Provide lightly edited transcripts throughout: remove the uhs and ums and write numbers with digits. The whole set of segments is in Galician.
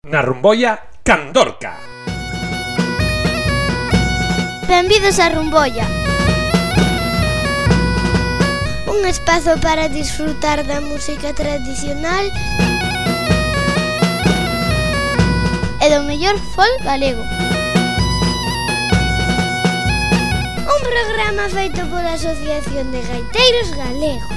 na Rumboia Candorca. Benvidos a Rumboia, un espazo para disfrutar da música tradicional e do mellor folk galego. Un programa feito pola Asociación de Gaiteiros Galegos.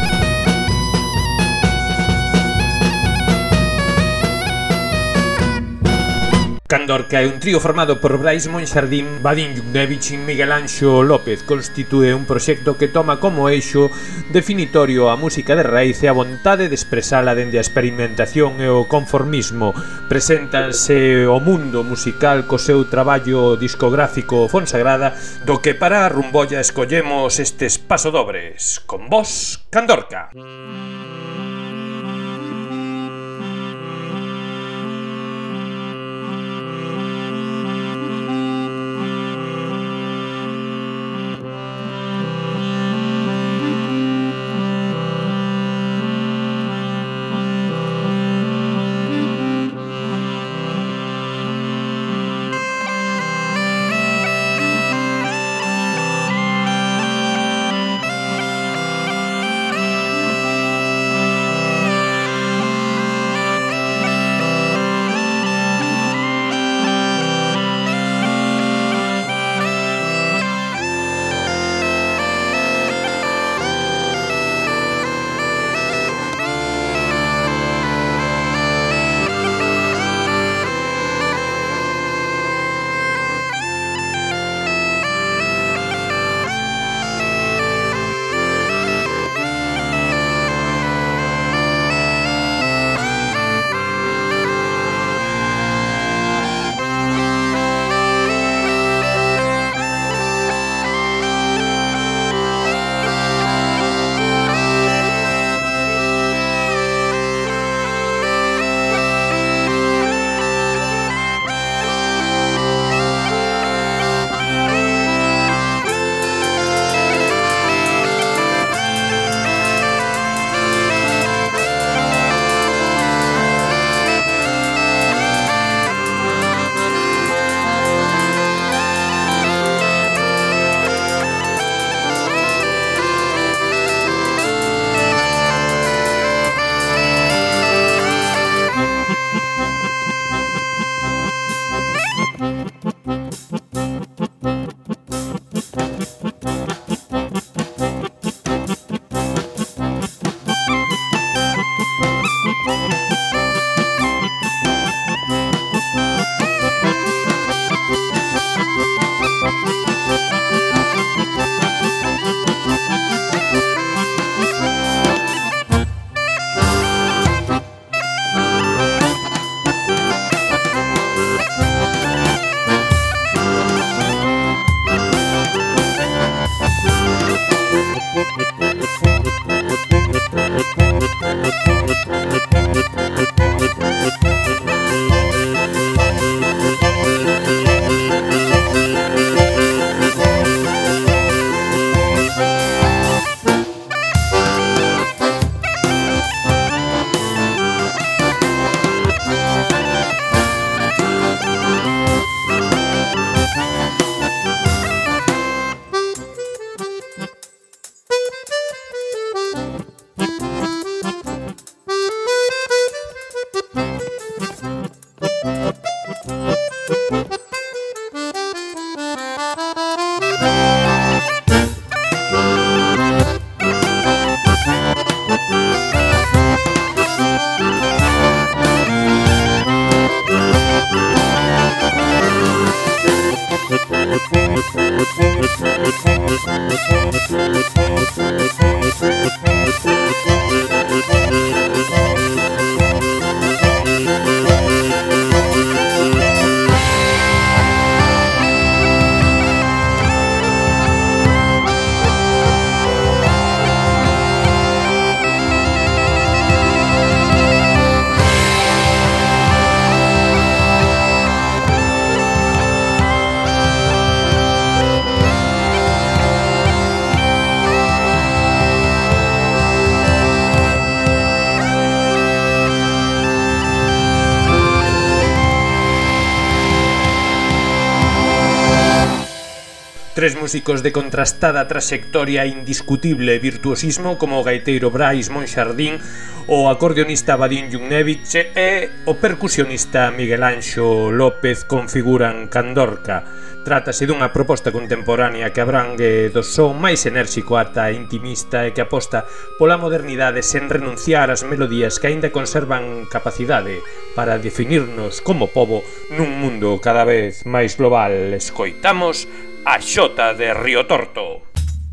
Candorca é un trío formado por Brais Monxardín, Vadim Juknevich e Miguel Anxo López. Constitúe un proxecto que toma como eixo definitorio a música de raíz e a vontade de expresala dende a experimentación e o conformismo. Preséntase o mundo musical co seu traballo discográfico Fonsagrada, do que para a Rumboia escollemos estes pasodobres. Con vos, Candorca. Tres músicos de contrastada traxectoria e indiscutible virtuosismo como o gaiteiro Brais Monxardín, o acordeonista Vadim Jugnevic e o percusionista Miguel Anxo López configuran Candorca. Trátase dunha proposta contemporánea que abrangue do son máis enérxico ata intimista e que aposta pola modernidade sen renunciar ás melodías que aínda conservan capacidade para definirnos como pobo nun mundo cada vez máis global. Escoitamos a Xota de Río Torto.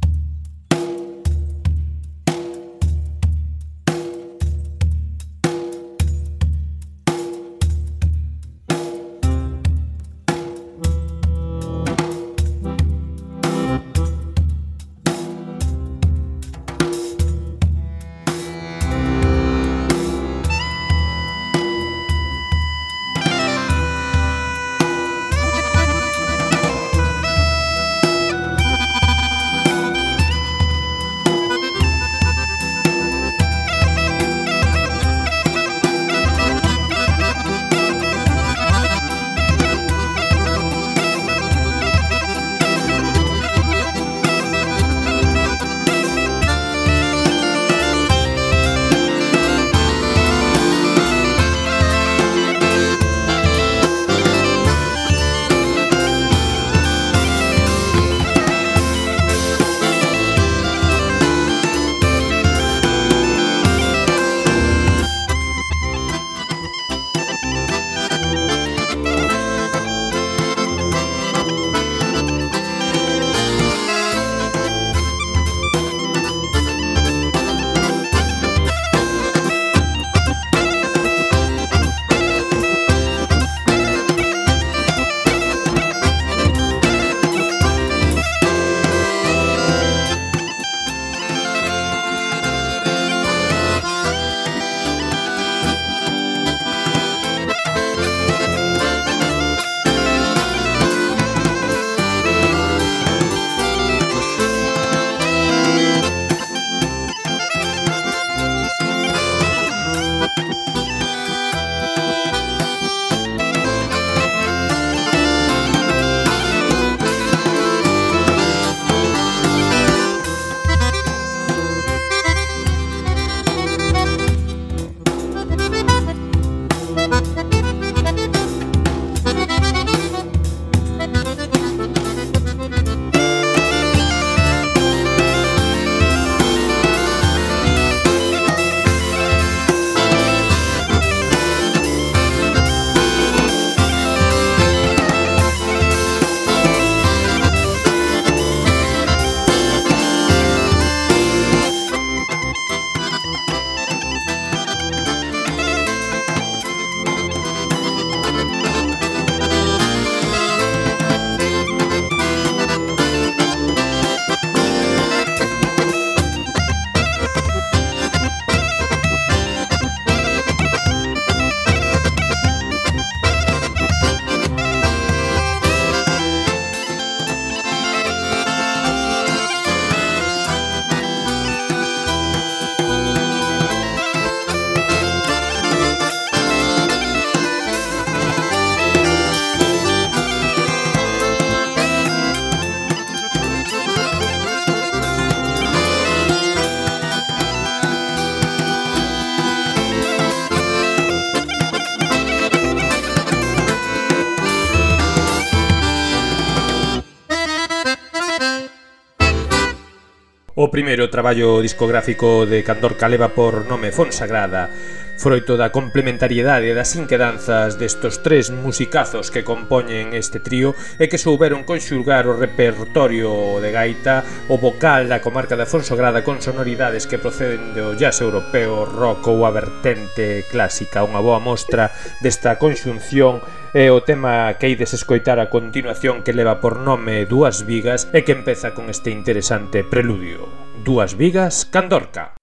O primeiro traballo discográfico de Candorca leva por nome Fonsagrada, froito da complementariedade das inquedanzas destos tres musicazos que compoñen este trío e que souberon conxurgar o repertorio de gaita, o vocal da comarca da Fonsagrada con sonoridades que proceden do jazz europeo, rock ou a vertente clásica. Unha boa mostra desta conxunción é o tema que ides escoitar a continuación, que leva por nome Dúas Vigas e que empeza con este interesante preludio. Dúas Vigas, Candorca.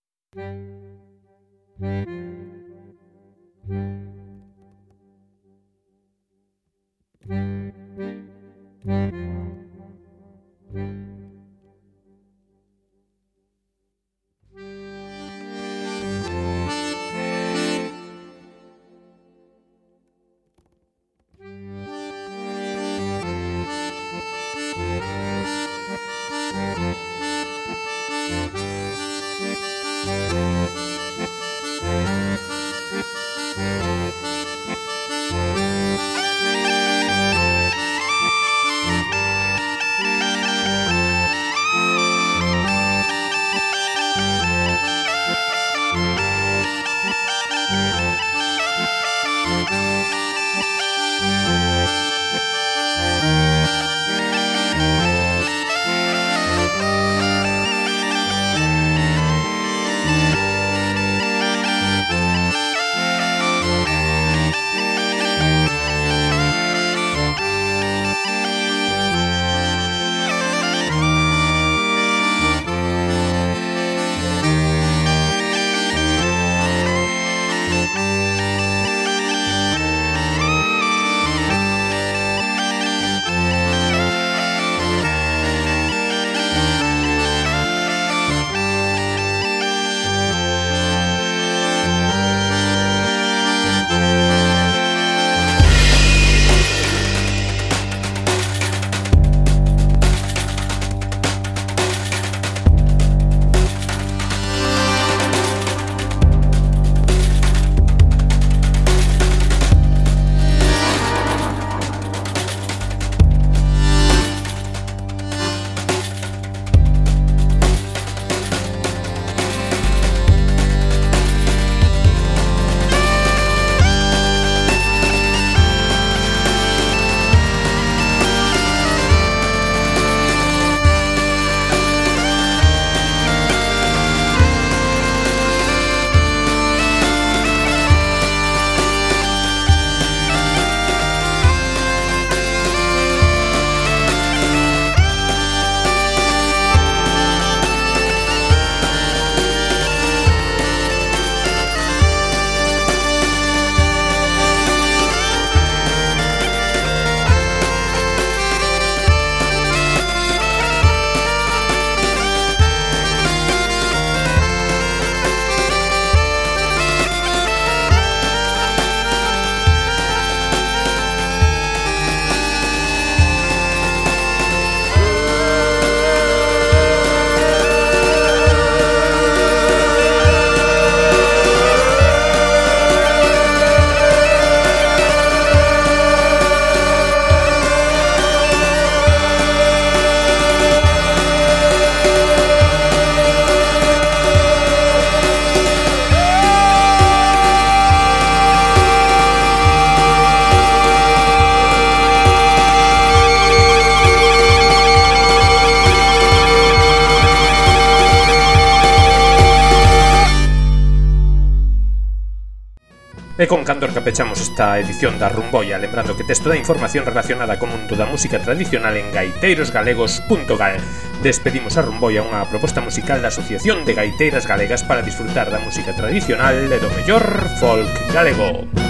E con candor que pechamos esta edición da Rumboia, lembrando que tes toda a información relacionada co mundo da música tradicional en gaiteirosgalegos.gal. Despedimos a Rumboia, unha proposta musical da Asociación de Gaiteiras Galegas para disfrutar da música tradicional e do mellor folk galego.